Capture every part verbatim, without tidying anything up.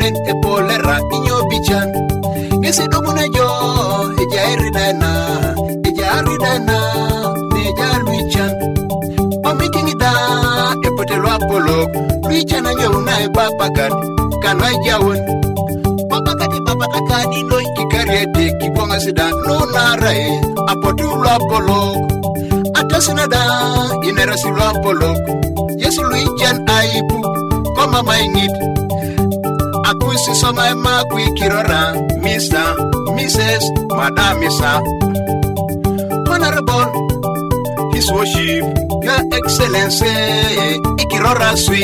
Tonen e polera inyo bichan Ese domuna jo Eja eridana Eja eridana Neja luichan Omitingi da Epote lo apolo Luichan anyo una e babagan Kanwa jawon Babagati babatakani Noi kikariete Kibonga sida Nuna rae Apote lo apolo Atasinada Inera si lo apolo Yesu luichan aipu Koma maingit Akuisi soma ema kui kirora Mister, Missus, Madam Missa Honorable His Worship Your Excellency Ikirora sweet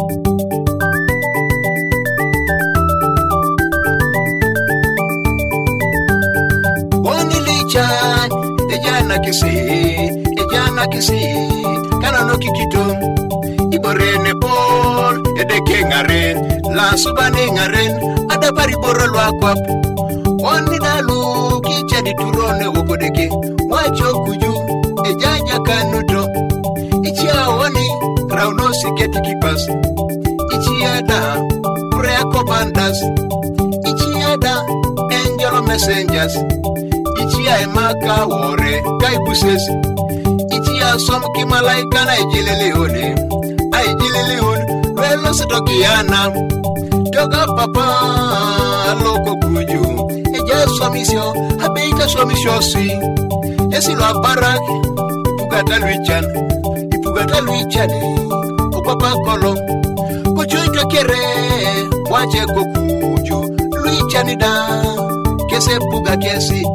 Wani lichan Ejana kisi Ejana kisi Kanano kikito Iborene Paul Edeke ngaren La subane ngaren Adabari boro lwa kwap Wani dalu Kicha di turone wokodeke Wacho kuju Ejaja kanuto Ichia wani Rauno siketi kipas Ichia da Prayer commanders Ichia da Angel messengers Ichia emaka wore Kaibuses Ichia somki malaika na ijilele one Aijilele one Welo sitokiana Toga papa Loko kuju Eja somisyo Habeita somisyo si Yesi lo barak Ipugata luichan Ipugata luichan Upapa kolo Kuchuito kere Wache kukuju Luichan da Kese puga kesi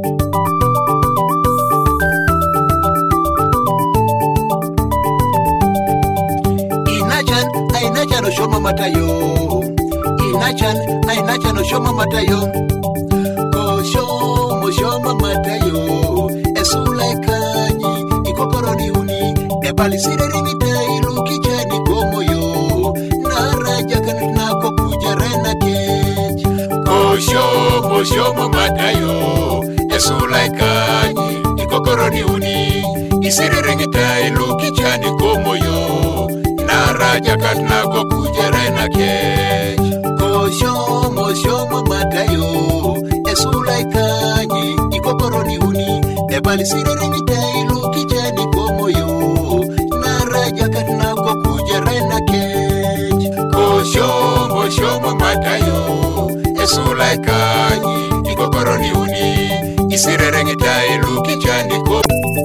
Inachan Ainachan oshoma matayo Inachan Ainachan oshoma matayo Koshomo shoma matayo Esulaikani Ikokoroni uni Ebalisire ringita ilu kichani komoyo Naraja kanina kokuja rena kej Koshomo shoma matayo Esulaikani Ikokoroni uni Isire ringita ilu kichani komoyo Naraja kanina kokuja rena kej Koshomo shoma matayo Esulaikani Ikokoroni uni Ebalisire ringita ilu kichani komoyo Naraja katina kokuja rena kej Koshomo shoma matayo Esulaikani Ikokoroni uni Isire ringita ilu kichani komoyo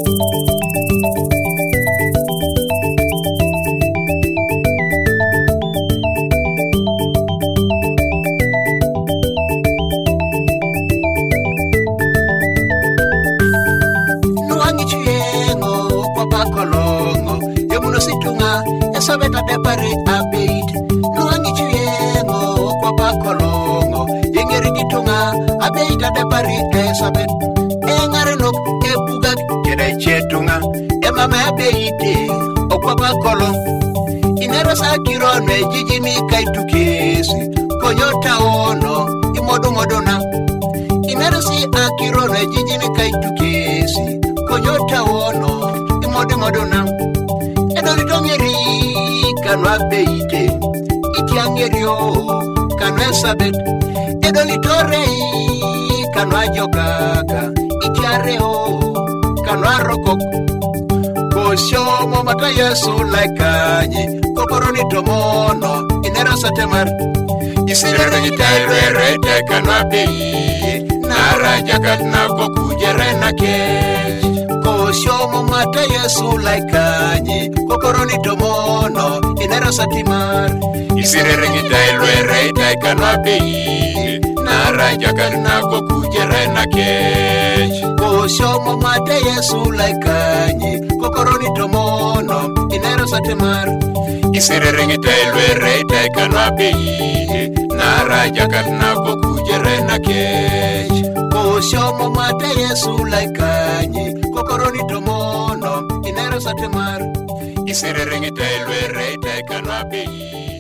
Sabeta de pare abeit Nuangi chuyengo Kwa bakolongo Yengeri gitunga Abeita de pare e sabet Engarenok e bugak Kere chetunga E mama abeite O kwa bakolong Inera sa kirone Jijimi kaitukesi Konyota ono Imodo modona Inera si akirone Jijimi kaitukesi Konyota ono Imodo modona Edolitongeri Kanwa beite Itiangerio Kanwa sabet Edolitore Kanwa jokaka Itiareo Kanwa rokok Koshomo mata Yesu laikanyi Kokoroni tomono Inera satemar Isirere gitairere Te kanwa beite Naraja katna kokujere na kej Koshomo mata Yesu laikanyi Kokoroni tomono Inera satimar Isirere gitairere Te kanwa beite Naraja katna kokujere na kej Koshomo mata Yesu laikanyi Kokoroni tomono Inera satimar Isirere gitairere Te kanwa beite Naraja katna kokujere na kej Koshomo mata Yesu laikanyi Kokoroni tomono Inera satimar Isirere gitairere Te kanwa beite